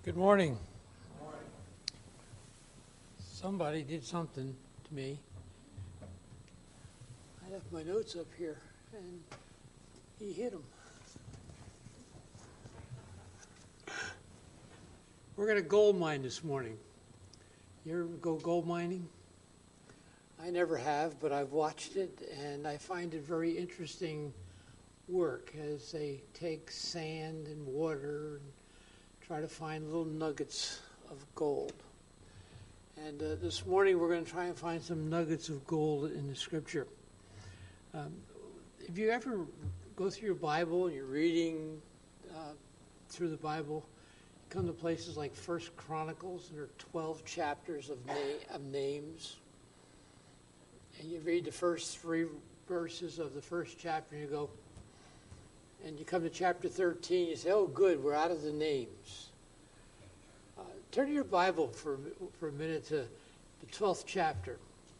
Good morning. Somebody did something to me. I left my notes up here, and he hit them. We're going to gold mine this morning. You ever go gold mining? I never have, but I've watched it, and I find it very interesting work as they take sand and water and try to find little nuggets of gold. And this morning we're going to try and find some nuggets of gold in the Scripture. If you ever go through your Bible and you're reading through the Bible, you come to places like First Chronicles, and there are 12 chapters of names. And you read the first 3 verses of the first chapter, and you go, and you come to chapter 13, you say, oh, good, we're out of the names. Turn to your Bible for a minute to the 12th chapter.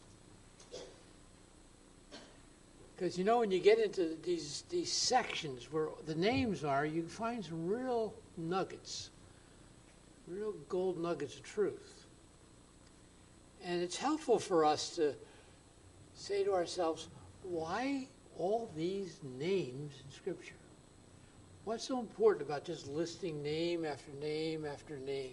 Because, when you get into these sections where the names are, you find some real nuggets, real gold nuggets of truth. And it's helpful for us to say to ourselves, why all these names in Scripture? What's so important about just listing name after name after name?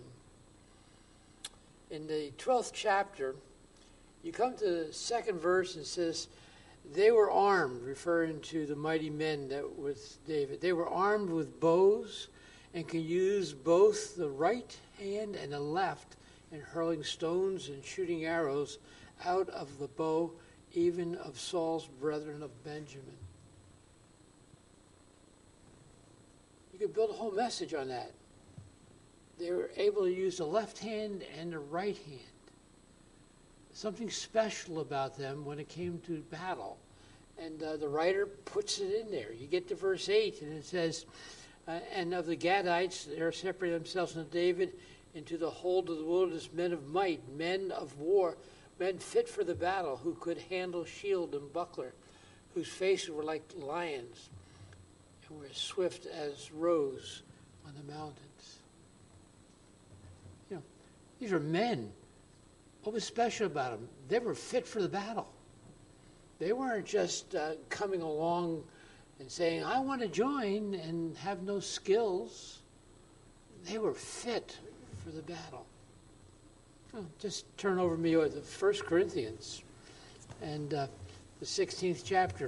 In the 12th chapter, you come to the second verse and it says, they were armed, referring to the mighty men that was David. They were armed with bows and could use both the right hand and the left in hurling stones and shooting arrows out of the bow, even of Saul's brethren of Benjamin. You could build a whole message on that. They were able to use the left hand and the right hand. Something special about them when it came to battle. And the writer puts it in there. You get to verse 8, and it says, and of the Gadites, they separated themselves unto David into the hold of the wilderness, men of might, men of war, men fit for the battle, who could handle shield and buckler, whose faces were like lions, and were as swift as roes on the mountains. These are men. What was special about them? They were fit for the battle. They weren't just coming along and saying, I want to join, and have no skills. They were fit for the battle. Just turn over me to 1 Corinthians and the 16th chapter.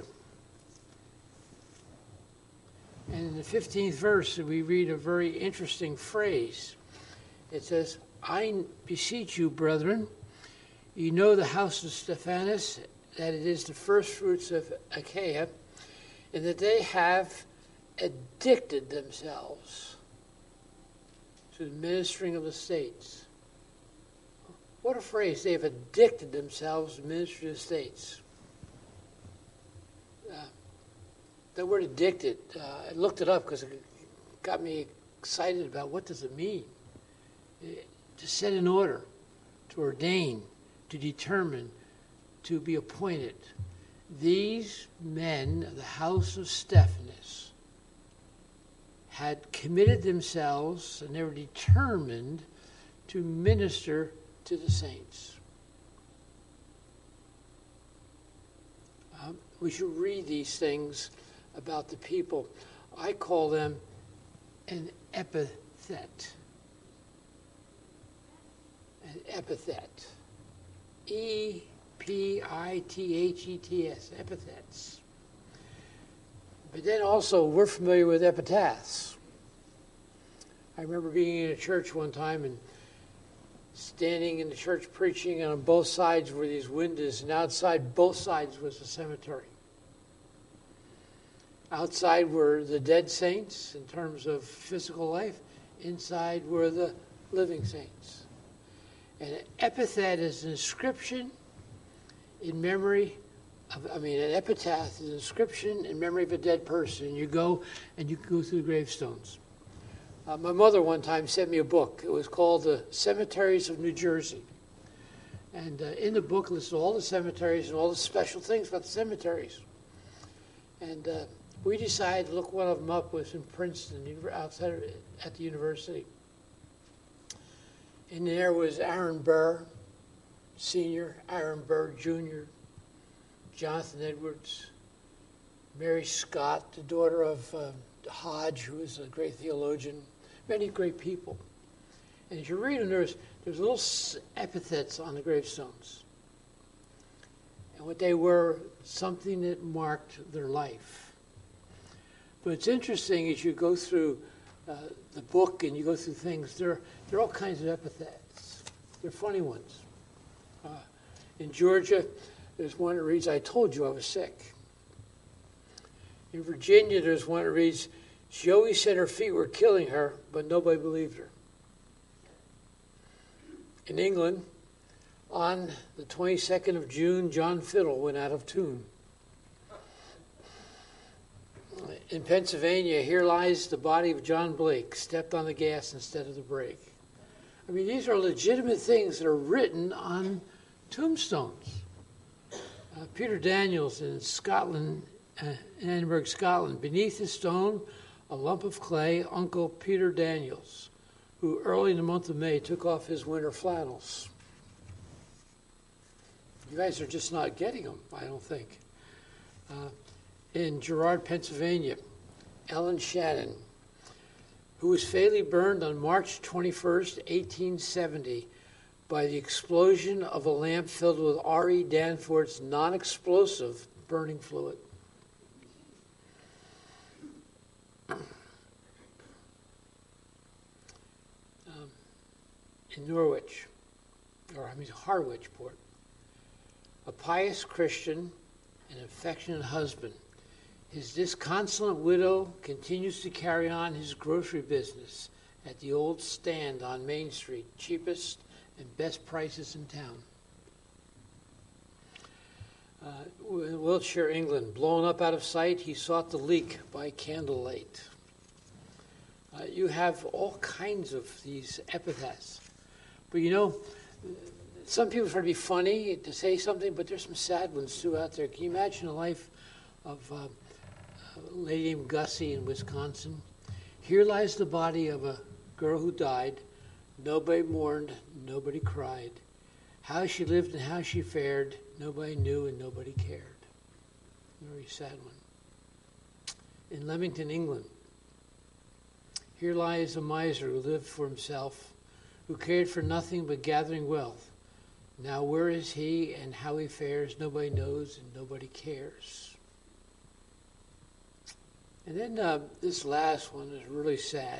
And in the 15th verse, we read a very interesting phrase. It says, I beseech you, brethren, you know the house of Stephanus, that it is the first fruits of Achaia, and that they have addicted themselves to the ministering of the saints. What a phrase. They have addicted themselves to the ministry of the saints. The word addicted, I looked it up because it got me excited about what does it mean. To set in order, to ordain, to determine, to be appointed. These men of the house of Stephanus had committed themselves, and they were determined to minister to the saints. We should read these things about the people. I call them an epithet. An epithet. E-P-I-T-H-E-T-S. Epithets. But then also, we're familiar with epitaphs. I remember being in a church one time and standing in the church preaching, and on both sides were these windows, and outside both sides was a cemetery. Outside were the dead saints in terms of physical life. Inside were the living saints. And an epithet is an inscription in memory of, an epitaph is an inscription in memory of a dead person. You go and you go through the gravestones. My mother one time sent me a book. It was called The Cemeteries of New Jersey. And in the book listed all the cemeteries and all the special things about the cemeteries. And we decided to look one of them up. Was in Princeton, outside at the university. And there was Aaron Burr, Sr., Aaron Burr, Jr., Jonathan Edwards, Mary Scott, the daughter of Hodge, who was a great theologian, many great people. And as you read them, there's little epithets on the gravestones. And what they were, something that marked their life. But it's interesting as you go through the book and you go through things, there are all kinds of epithets. They're funny ones. In Georgia, there's one that reads, "I told you I was sick." In Virginia, there's one that reads, "She always said her feet were killing her, but nobody believed her." In England, on the 22nd of June, John Fiddle went out of tune. In Pennsylvania, here lies the body of John Blake, stepped on the gas instead of the brake. I mean, these are legitimate things that are written on tombstones. Peter Daniels in Scotland, in Edinburgh, Scotland, beneath his stone, a lump of clay, Uncle Peter Daniels, who early in the month of May took off his winter flannels. You guys are just not getting them, I don't think. In Girard, Pennsylvania, Ellen Shannon, who was fatally burned on March 21st, 1870, by the explosion of a lamp filled with R.E. Danforth's non-explosive burning fluid. In Harwichport, a pious Christian, an affectionate husband. His disconsolate widow continues to carry on his grocery business at the old stand on Main Street, cheapest and best prices in town. In Wiltshire, England, blown up out of sight, he sought the leak by candlelight. You have all kinds of these epithets. But you know, some people try to be funny, to say something, but there's some sad ones too out there. Can you imagine the life of a lady named Gussie in Wisconsin? Here lies the body of a girl who died. Nobody mourned, nobody cried. How she lived and how she fared, nobody knew and nobody cared. Very sad one. In Leamington, England, here lies a miser who lived for himself, who cared for nothing but gathering wealth. Now where is he and how he fares, nobody knows and nobody cares. And then this last one is really sad.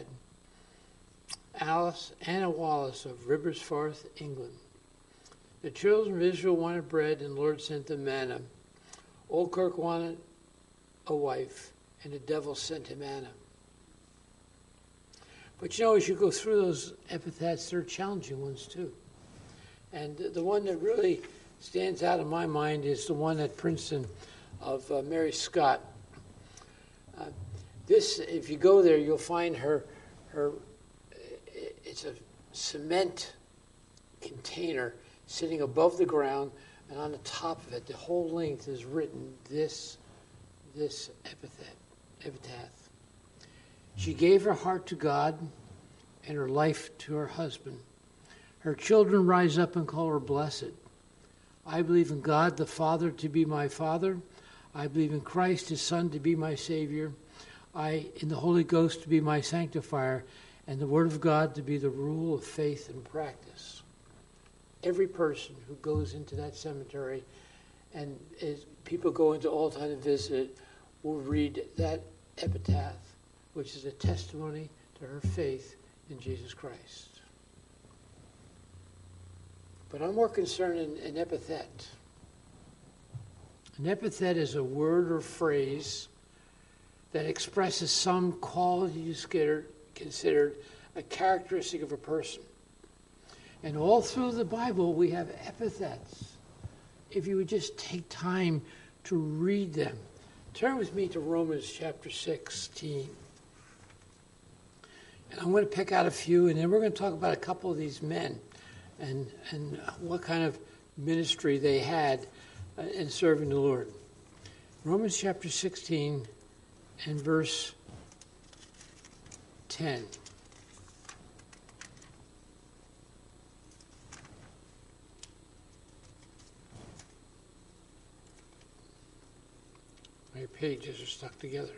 Anna Wallace of Ribbersforth, England. The children of Israel wanted bread, and the Lord sent them manna. Old Kirk wanted a wife, and the devil sent him Anna. But you know, as you go through those epithets, they're challenging ones too. And the one that really stands out in my mind is the one at Princeton of Mary Scott. This, if you go there, you'll find her. It's a cement container sitting above the ground, and on the top of it, the whole length is written this epitaph. She gave her heart to God and her life to her husband. Her children rise up and call her blessed. I believe in God the Father to be my Father. I believe in Christ his Son to be my Savior. In the Holy Ghost to be my sanctifier, and the Word of God to be the rule of faith and practice. Every person who goes into that cemetery, and as people go into all time to visit it, will read that epitaph, which is a testimony to her faith in Jesus Christ. But I'm more concerned in epithet. An epithet is a word or phrase that expresses some quality considered a characteristic of a person. And all through the Bible, we have epithets. If you would just take time to read them. Turn with me to Romans chapter 16. And I'm going to pick out a few, and then we're going to talk about a couple of these men and what kind of ministry they had in serving the Lord. Romans chapter 16 and verse 10. pages are stuck together.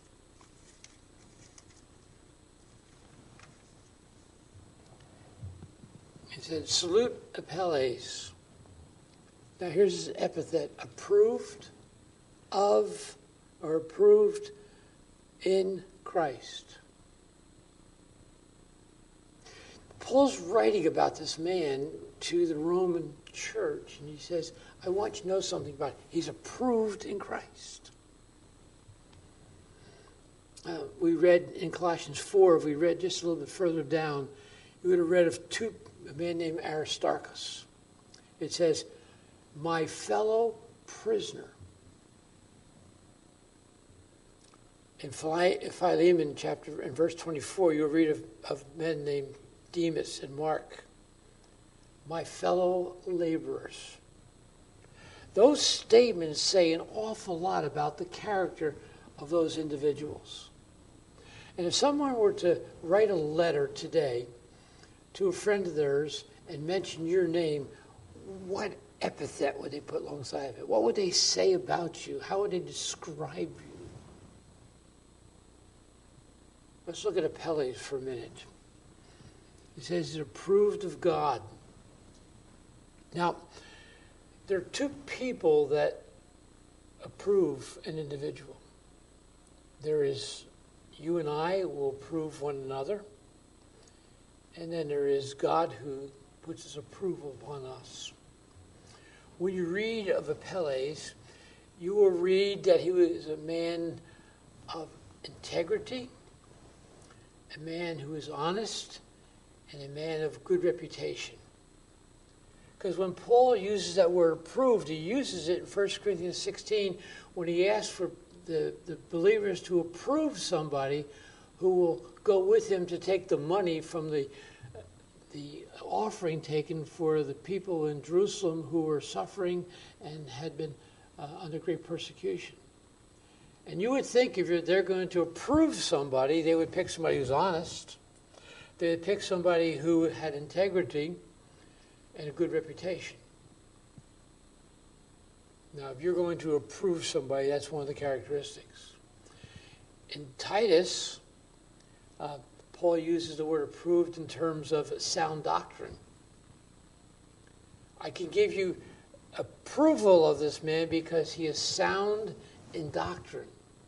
It said, salute Apelles. Now here's his epithet, approved of or approved in Christ. Paul's writing about this man to the Roman church, and he says, I want you to know something about him. He's approved in Christ. We read in Colossians 4, if we read just a little bit further down, you would have read of a man named Aristarchus. It says, my fellow prisoner. In Philemon chapter, in verse 24, you'll read of men named Demas and Mark, my fellow laborers. Those statements say an awful lot about the character of those individuals. And if someone were to write a letter today to a friend of theirs and mention your name, what epithet would they put alongside of it? What would they say about you? How would they describe you? Let's look at Apelles for a minute. He says he's approved of God. Now, there are two people that approve an individual. There is you and I who will approve one another. And then there is God who puts his approval upon us. When you read of Apelles, you will read that he was a man of integrity, a man who is honest, and a man of good reputation. Because when Paul uses that word approved, he uses it in 1 Corinthians 16 when he asks for the believers to approve somebody who will go with him to take the money from the offering taken for the people in Jerusalem who were suffering and had been under great persecution. And you would think if they're going to approve somebody, they would pick somebody who's honest. They would pick somebody who had integrity and a good reputation. Now, if you're going to approve somebody, that's one of the characteristics. In Titus, Paul uses the word approved in terms of sound doctrine. I can give you approval of this man because he is sound in doctrine.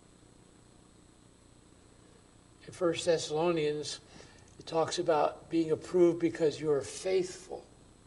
In 1 Thessalonians, it talks about being approved because you are faithful.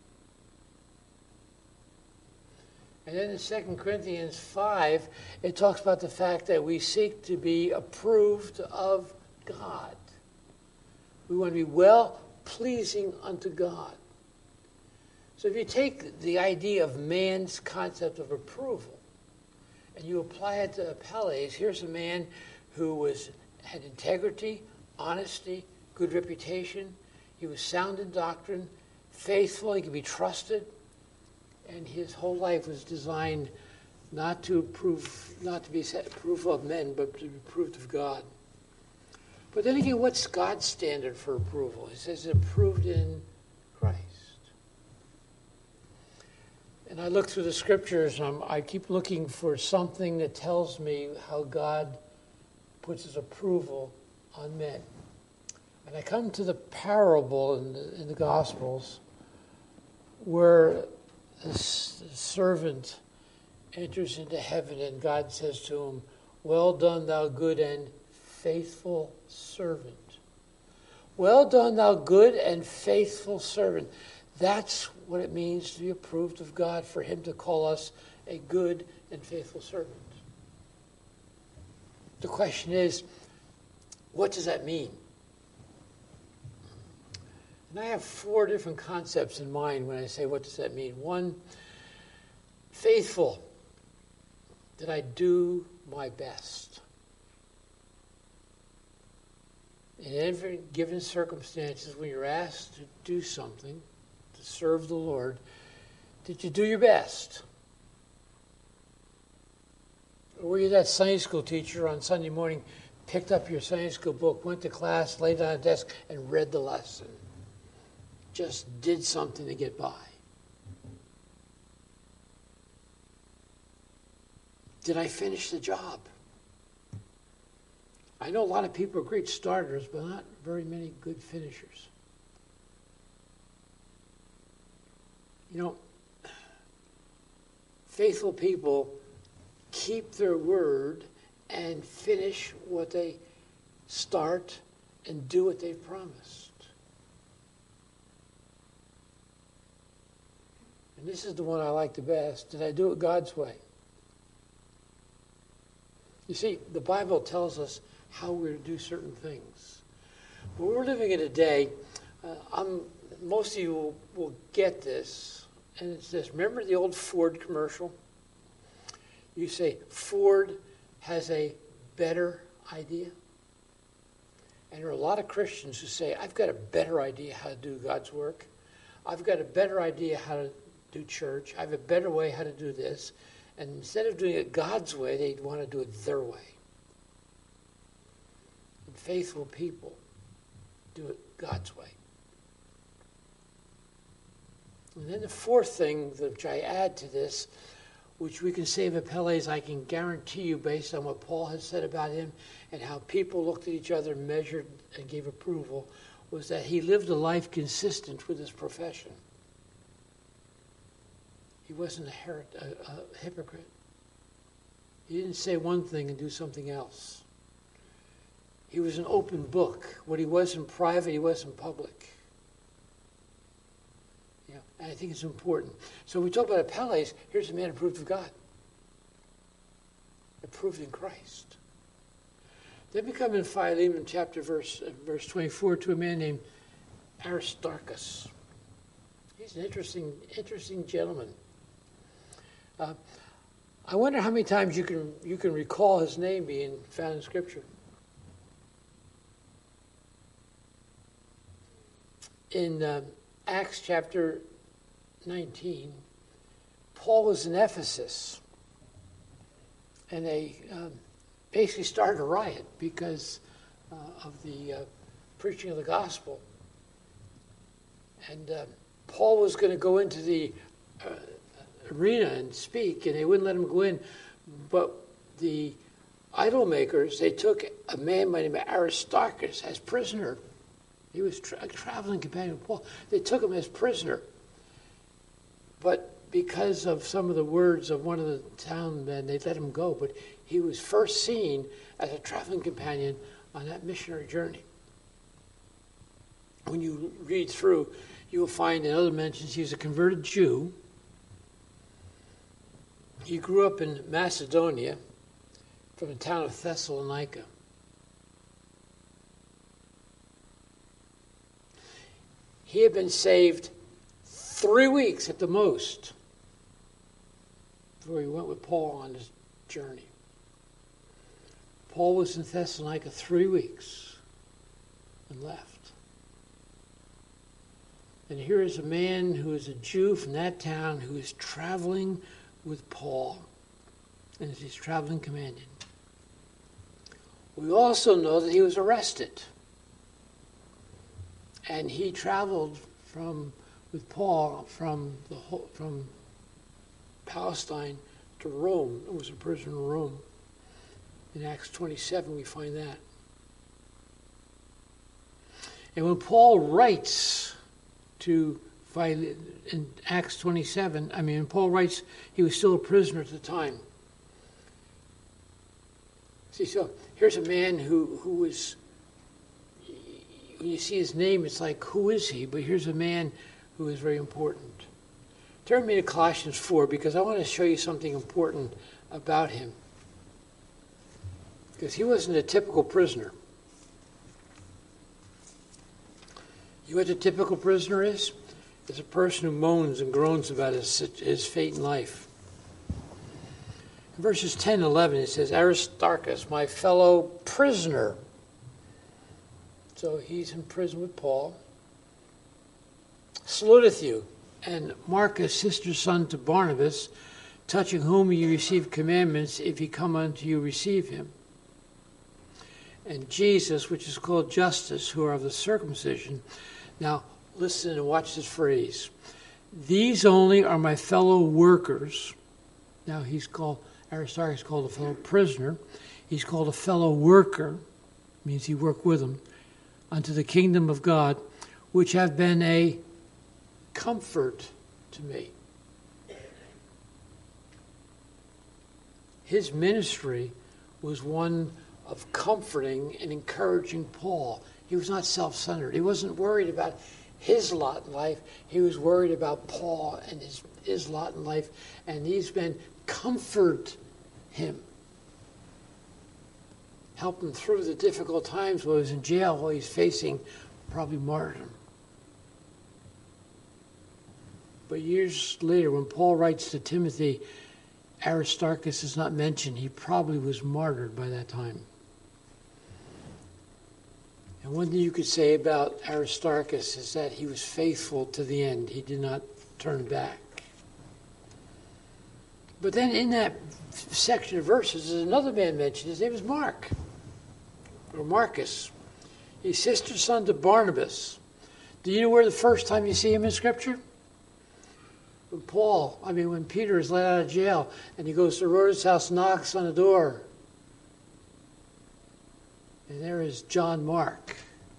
And then in 2 Corinthians 5, it talks about the fact that we seek to be approved of God. We want to be well-pleasing unto God. So if you take the idea of man's concept of approval and you apply it to Apelles, here's a man who had integrity, honesty, good reputation. He was sound in doctrine, faithful, he could be trusted. And his whole life was designed not to be approval of men, but to be approved of God. But then again, what's God's standard for approval? He says approved in Christ. And I look through the scriptures, and I keep looking for something that tells me how God puts his approval on men. And I come to the parable in the Gospels where the servant enters into heaven and God says to him, well done, thou good and faithful servant. Well done, thou good and faithful servant. That's what it means to be approved of God, for him to call us a good and faithful servant. The question is, what does that mean? And I have 4 different concepts in mind when I say, what does that mean? 1, faithful, that I do my best. In every given circumstances, when you're asked to do something, to serve the Lord, did you do your best? Or were you that Sunday school teacher on Sunday morning, picked up your Sunday school book, went to class, laid on a desk, and read the lesson? Just did something to get by. Did I finish the job? I know a lot of people are great starters, but not very many good finishers. You know, faithful people keep their word and finish what they start and do what they've promised. And this is the one I like the best. Did I do it God's way? You see, the Bible tells us how we're to do certain things. But we're living in a day, most of you will get this, and it's this. Remember the old Ford commercial? You say, Ford has a better idea. And there are a lot of Christians who say, I've got a better idea how to do God's work. I've got a better idea how to do church. I have a better way how to do this. And instead of doing it God's way, they want to do it their way. And faithful people do it God's way. And then the fourth thing which I add to this, which we can say of Apelles, I can guarantee you based on what Paul has said about him and how people looked at each other, measured, and gave approval, was that he lived a life consistent with his profession. He wasn't a hypocrite. He didn't say one thing and do something else. He was an open book. What he was in private, he was in public. Yeah, and I think it's important. So we talk about Apelles. Here's a man approved of God. Approved in Christ. Then we come in Philemon chapter verse 24 to a man named Aristarchus. He's an interesting gentleman. I wonder how many times you can recall his name being found in Scripture. In Acts chapter 19, Paul was in Ephesus, and they basically started a riot because of the preaching of the gospel. And Paul was going to go into the arena and speak, and they wouldn't let him go in. But the idol makers, they took a man by the name of Aristarchus as prisoner. He was a traveling companion of Paul. They took him as prisoner. But because of some of the words of one of the town men, they let him go. But he was first seen as a traveling companion on that missionary journey. When you read through, you will find in other mentions he was a converted Jew. He grew up in Macedonia from the town of Thessalonica. He had been saved 3 weeks at the most before he went with Paul on his journey. Paul was in Thessalonica 3 weeks and left. And here is a man who is a Jew from that town who is traveling with Paul and is his traveling companion. We also know that he was arrested. And he traveled with Paul from Palestine to Rome. He was a prisoner in Rome. In Acts 27, we find that. And when Paul writes to Philemon, in Acts 27, Paul writes, he was still a prisoner at the time. See, so here's a man who was, when you see his name, it's like, who is he? But here's a man who is very important. Turn me to Colossians 4, because I want to show you something important about him. Because he wasn't a typical prisoner. You know what a typical prisoner is? It's a person who moans and groans about his fate in life. In verses 10 and 11, it says, Aristarchus, my fellow prisoner. So he's in prison with Paul. Saluteth you, and Marcus, sister's son to Barnabas, touching whom ye receive commandments, if he come unto you, receive him. And Jesus, which is called Justus, who are of the circumcision. Now, listen and watch this phrase. These only are my fellow workers. Now, Aristarchus is called a fellow prisoner. He's called a fellow worker means he worked with them, unto the kingdom of God, which have been a comfort to me. His ministry was one of comforting and encouraging Paul. He was not self-centered. He wasn't worried about his lot in life. He was worried about Paul and his lot in life. And these men comfort him. Help him through the difficult times while he was in jail, while he's facing probably martyrdom. But years later, when Paul writes to Timothy, Aristarchus is not mentioned. He probably was martyred by that time. And one thing you could say about Aristarchus is that he was faithful to the end. He did not turn back. But then in that section of verses, there's another man mentioned. His name is Mark, or Marcus. He's sister's son to Barnabas. Do you know where the first time you see him in Scripture? When Peter is let out of jail and he goes to Rhoda's house, knocks on the door. And there is John Mark.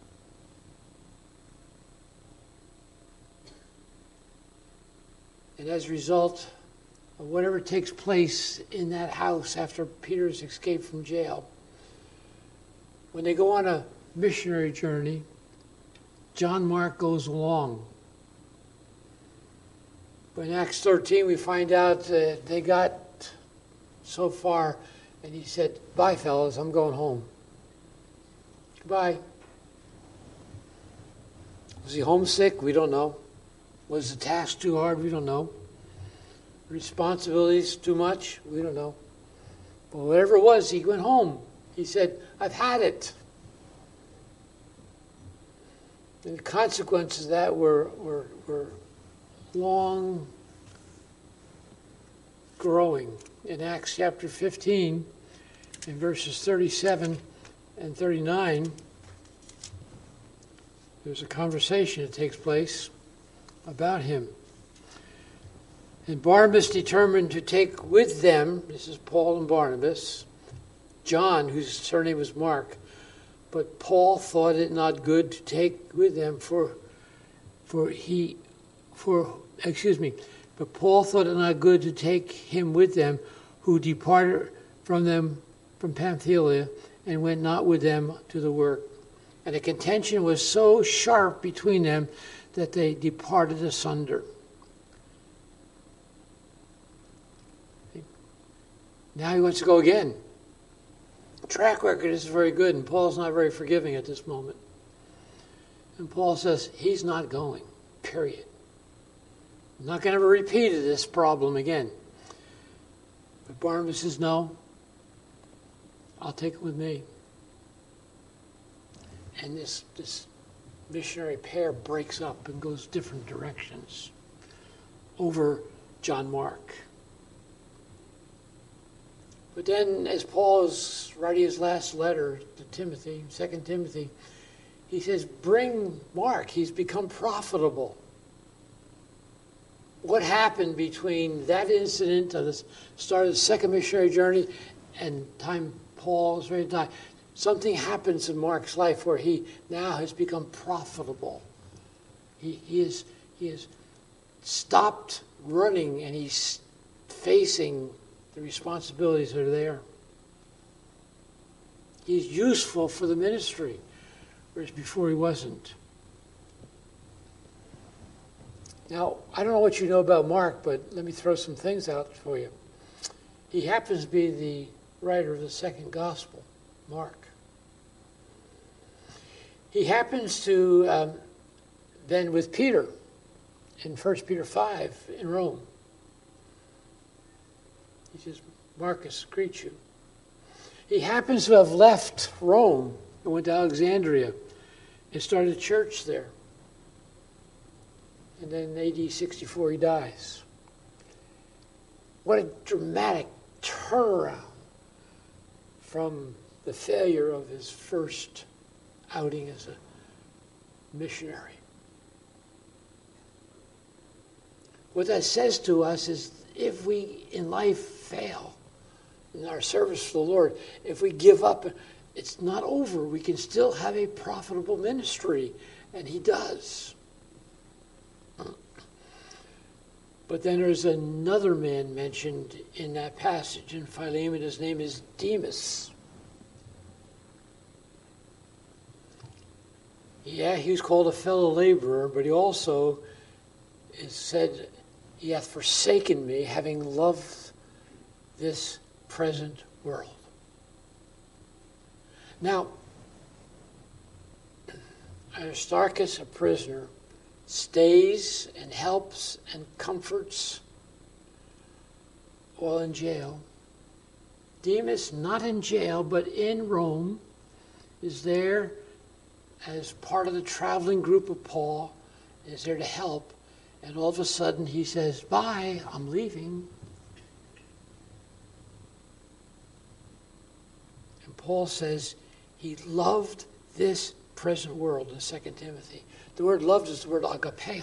And as a result of whatever takes place in that house after Peter's escaped from jail, when they go on a missionary journey, John Mark goes along. But in Acts 13, we find out that they got so far, and he said, "Bye, fellas, I'm going home." Goodbye. Was he homesick? We don't know. Was the task too hard? We don't know. Responsibilities too much? We don't know. But whatever it was, he went home. He said, "I've had it." And the consequences of that were long growing. In Acts chapter 15, in verses 37 and 39, there's a conversation that takes place about him. And Barnabas determined to take with them, this is Paul and Barnabas, John, whose surname was Mark, but Paul thought it not good to take with them, but Paul thought it not good to take him with them, who departed from them from Pamphylia, and went not with them to the work. And the contention was so sharp between them that they departed asunder. Now he wants to go again. Track record is very good, and Paul's not very forgiving at this moment. And Paul says he's not going, period. I'm not going to ever repeat this problem again. But Barnabas says, "No, I'll take it with me." And this missionary pair breaks up and goes different directions over John Mark. But then, as Paul is writing his last letter to Timothy, 2 Timothy, he says, "Bring Mark, he's become profitable." What happened between that incident of the start of the second missionary journey and time Paul was ready to die? Something happens in Mark's life where he now has become profitable. He has stopped running, and he's facing the responsibilities that are there. He's useful for the ministry, whereas before he wasn't. Now, I don't know what you know about Mark, but let me throw some things out for you. He happens to be the writer of the second gospel, Mark. He happens to been with Peter in 1 Peter 5 in Rome. He says, "Marcus greets you." He happens to have left Rome and went to Alexandria and started a church there. And then in AD 64 he dies. What a dramatic turnaround from the failure of his first outing as a missionary. What that says to us is, if we in life fail in our service for the Lord, if we give up it's not over. We can still have a profitable ministry, and he does. But then there's another man mentioned in that passage in Philemon. His name is Demas. Yeah, he was called a fellow laborer, but he also is said, he hath forsaken me, having loved this present world. Now, Aristarchus, a prisoner, stays and helps and comforts while in jail. Demas, not in jail, but in Rome, is there as part of the traveling group of Paul, is there to help. And all of a sudden he says, bye, I'm leaving. And Paul says he loved this present world in 2 Timothy. The word loved is the word agapeo.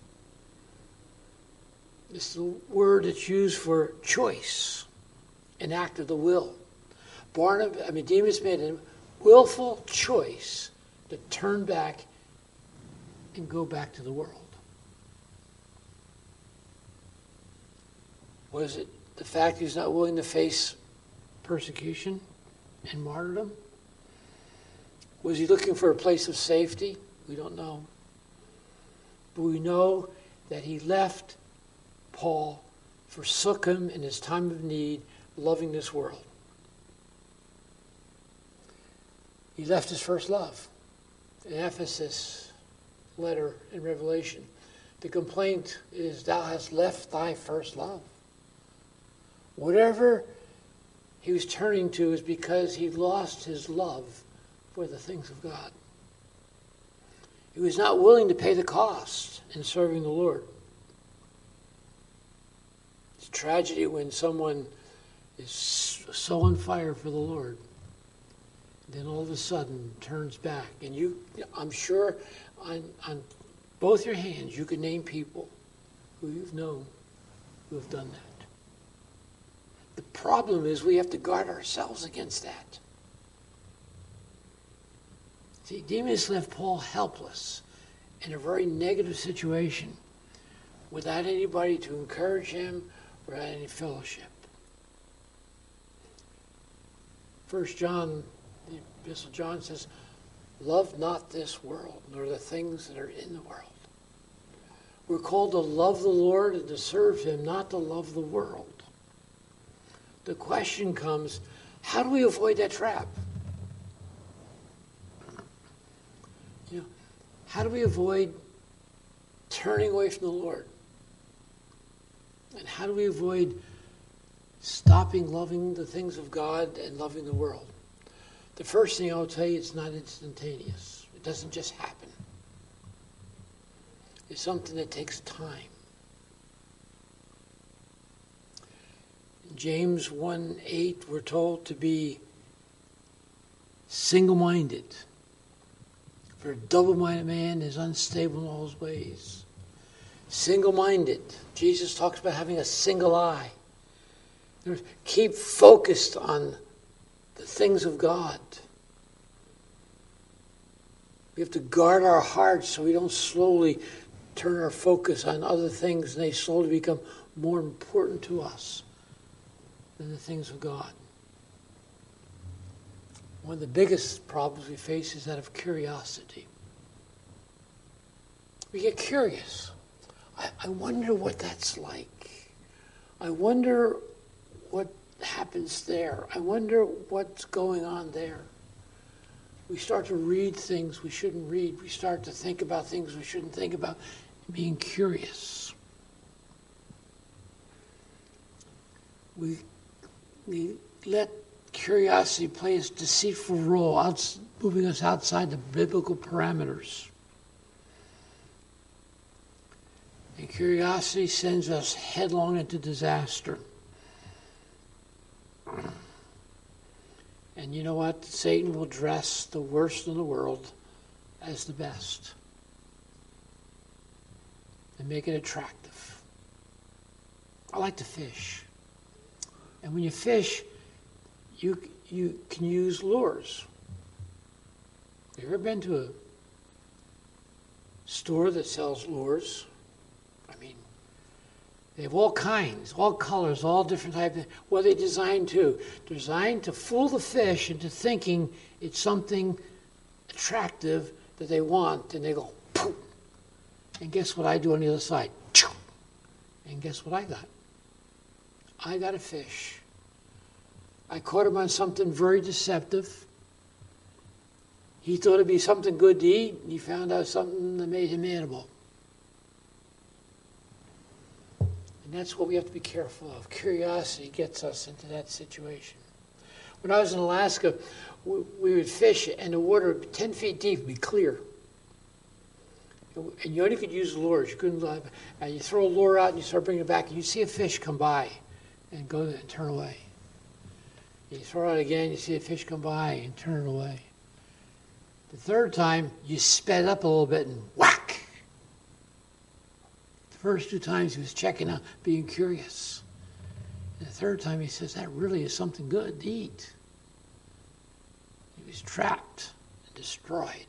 It's the word that's used for choice, an act of the will. Demas made a willful choice to turn back and go back to the world. Was it the fact he's not willing to face persecution and martyrdom? Was he looking for a place of safety? We don't know. But we know that he left Paul, forsook him in his time of need, loving this world. He left his first love. In Ephesus letter in Revelation, the complaint is, thou hast left thy first love. Whatever he was turning to is because he lost his love for the things of God. He was not willing to pay the cost in serving the Lord. It's a tragedy when someone is so on fire for the Lord, then all of a sudden turns back. And I'm sure on both your hands you can name people who you've known who have done that. The problem is we have to guard ourselves against that. See, Demas left Paul helpless in a very negative situation without anybody to encourage him or any fellowship. 1 John, the Epistle of John says, love not this world, nor the things that are in the world. We're called to love the Lord and to serve him, not to love the world. The question comes, how do we avoid that trap? How do we avoid turning away from the Lord? And how do we avoid stopping loving the things of God and loving the world? The first thing I'll tell you, it's not instantaneous. It doesn't just happen. It's something that takes time. In James 1:8, we're told to be single-minded. For a double-minded man is unstable in all his ways. Single-minded. Jesus talks about having a single eye. Keep focused on the things of God. We have to guard our hearts so we don't slowly turn our focus on other things and they slowly become more important to us than the things of God. One of the biggest problems we face is that of curiosity. We get curious. I wonder what that's like. I wonder what happens there. I wonder what's going on there. We start to read things we shouldn't read. We start to think about things we shouldn't think about. Being curious. We let curiosity play its deceitful role, moving us outside the biblical parameters. And curiosity sends us headlong into disaster. And you know what? Satan will dress the worst in the world as the best and make it attractive. I like to fish. And when you fish, you can use lures. You ever been to a store that sells lures? I mean, they have all kinds, all colors, all different types. What are they designed to? Designed to fool the fish into thinking it's something attractive that they want, and they go, poof. And guess what I do on the other side? And guess what I got? I got a fish. I caught him on something very deceptive. He thought it'd be something good to eat, and he found out something that made him animal. And that's what we have to be careful of. Curiosity gets us into that situation. When I was in Alaska, we would fish, and the water 10 feet deep would be clear. And you only could use lures. You couldn't. And you throw a lure out, and you start bringing it back, and you see a fish come by and go and turn away. You throw it out again, you see a fish come by and turn it away. The third time, you sped up a little bit and whack. The first 2 times he was checking out, being curious. And the third time he says, that really is something good to eat. He was trapped and destroyed.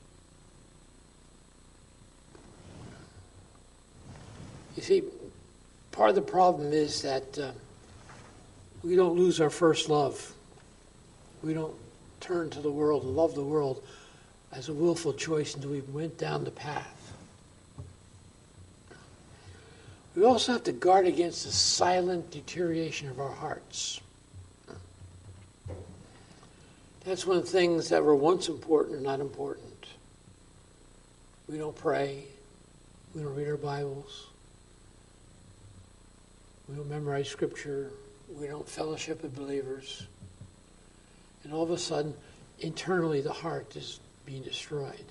You see, part of the problem is that we don't lose our first love. We don't turn to the world and love the world as a willful choice until we went down the path. We also have to guard against the silent deterioration of our hearts. That's one of the things that were once important are not important. We don't pray. We don't read our Bibles. We don't memorize Scripture. We don't fellowship with believers. And all of a sudden, internally, the heart is being destroyed.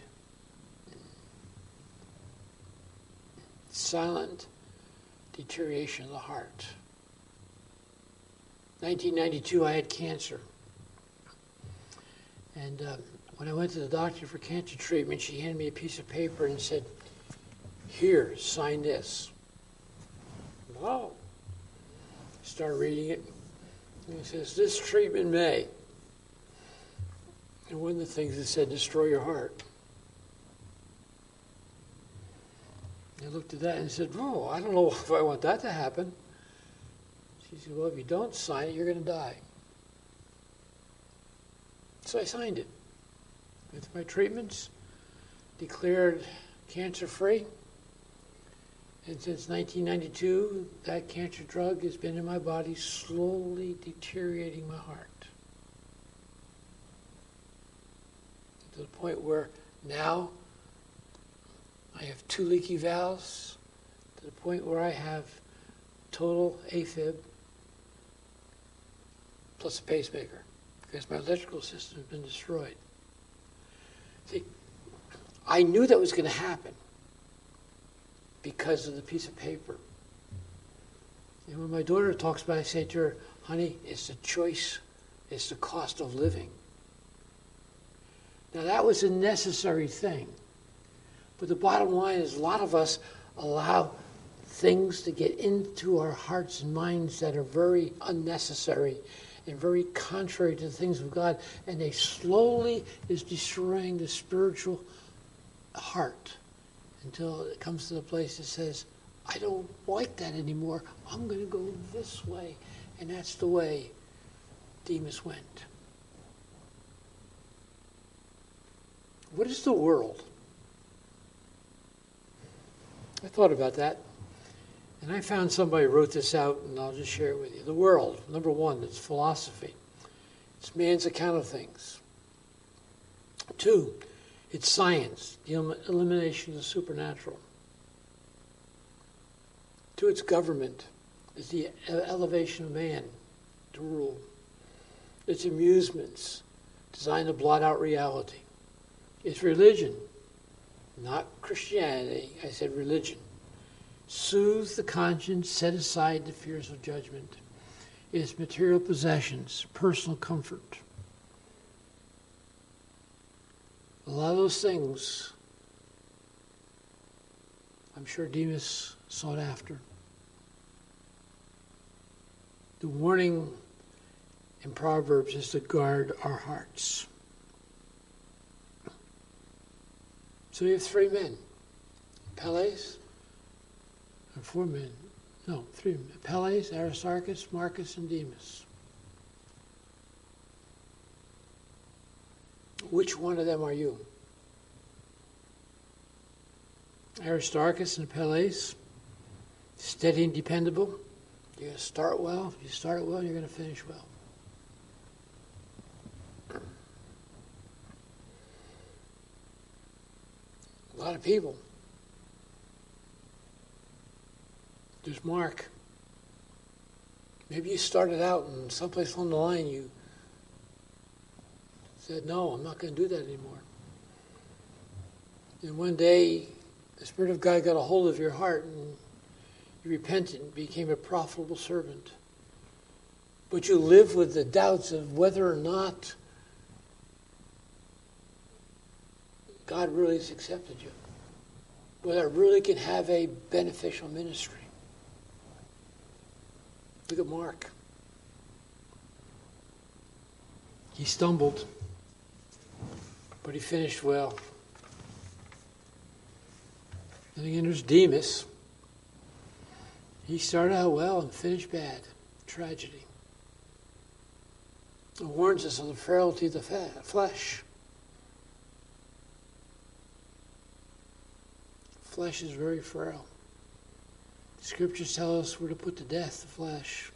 Silent deterioration of the heart. 1992, I had cancer. And when I went to the doctor for cancer treatment, she handed me a piece of paper and said, "Here, sign this." Wow. I started reading it. And it says, "This treatment may." And one of the things it said, "Destroy your heart." I looked at that and said, "Oh, I don't know if I want that to happen." She said, "Well, if you don't sign it, you're going to die." So I signed it. With my treatments, declared cancer-free. And since 1992, that cancer drug has been in my body, slowly deteriorating my heart. To the point where now I have 2 leaky valves, to the point where I have total AFib plus a pacemaker, because my electrical system has been destroyed. See, I knew that was going to happen because of the piece of paper. And when my daughter talks about it, I say to her, "Honey, it's the choice, it's the cost of living." Now that was a necessary thing. But the bottom line is a lot of us allow things to get into our hearts and minds that are very unnecessary and very contrary to the things of God, and they slowly is destroying the spiritual heart until it comes to the place that says, "I don't like that anymore. I'm going to go this way." And that's the way Demas went. What is the world? I thought about that, and I found somebody wrote this out, and I'll just share it with you. The world, number one, it's philosophy. It's man's account of things. 2, it's science, the elimination of the supernatural. 2, it's government. It's the elevation of man to rule. It's amusements designed to blot out reality. It's religion, not Christianity. I said religion. Soothe the conscience, set aside the fears of judgment. It's material possessions, personal comfort. A lot of those things, I'm sure Demas sought after. The warning in Proverbs is to guard our hearts. So you have 3 men. Apelles, or 4 men. No, 3 men. Apelles, Aristarchus, Marcus, and Demas. Which one of them are you? Aristarchus and Apelles, steady and dependable. You're going to start well. If you start well, you're going to finish well. A lot of people. There's Mark. Maybe you started out and someplace along the line you said, no, I'm not going to do that anymore. And one day, the Spirit of God got a hold of your heart and you repented and became a profitable servant. But you live with the doubts of whether or not God really has accepted you. Whether it really can have a beneficial ministry. Look at Mark. He stumbled, but he finished well. Then again, there's Demas. He started out well and finished bad. Tragedy. It warns us of the frailty of the flesh. Flesh is very frail. The scriptures tell us we're to put to death the flesh.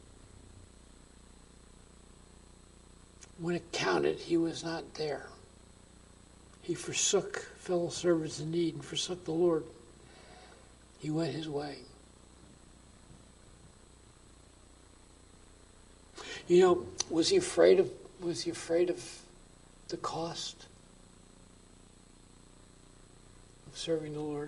When it counted, he was not there. He forsook fellow servants in need and forsook the Lord. He went his way. You know, was he afraid of the cost of serving the Lord?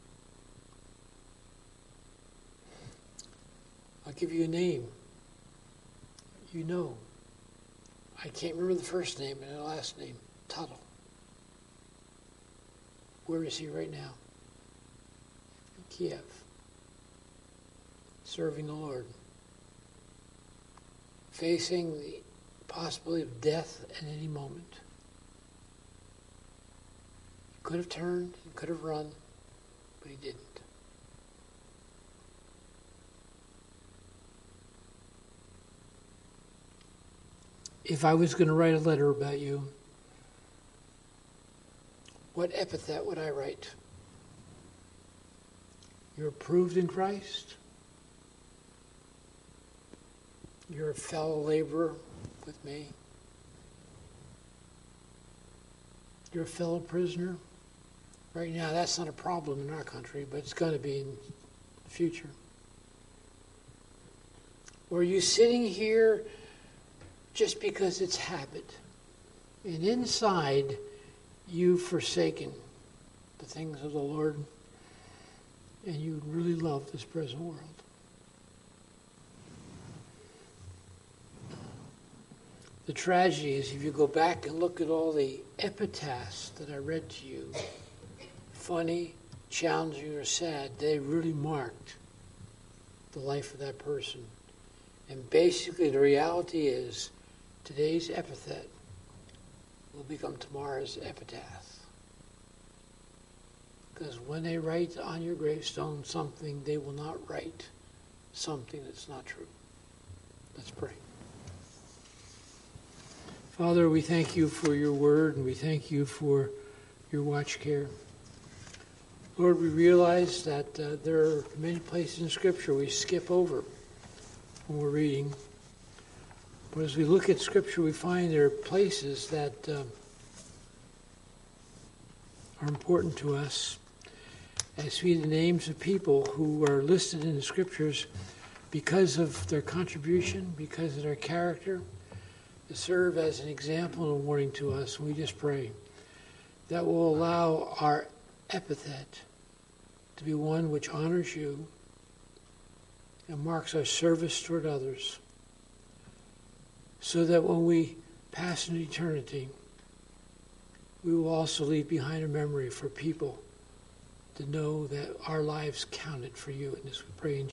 I'll give you a name. You know. I can't remember the first name and the last name. Tuttle. Where is he right now? In Kiev. Serving the Lord. Facing the possibility of death at any moment. He could have turned, he could have run, but he didn't. If I was going to write a letter about you, what epithet would I write? You're approved in Christ. You're a fellow laborer with me. You're a fellow prisoner. Right now, that's not a problem in our country, but it's going to be in the future. Or are you sitting here just because it's habit? And inside, you've forsaken the things of the Lord, and you really love this present world. The tragedy is, if you go back and look at all the epitaphs that I read to you, funny, challenging, or sad, they really marked the life of that person. And basically the reality is, today's epithet will become tomorrow's epitaph. Because when they write on your gravestone something, they will not write something that's not true. Let's pray. Father, we thank you for your word, and we thank you for your watch care. Lord, we realize that there are many places in Scripture we skip over when we're reading. But as we look at Scripture, we find there are places that are important to us. As we see the names of people who are listed in the Scriptures because of their contribution, because of their character, to serve as an example and a warning to us. We just pray that will allow our epithet to be one which honors you and marks our service toward others, so that when we pass into eternity, we will also leave behind a memory for people to know that our lives counted for you. And this we pray in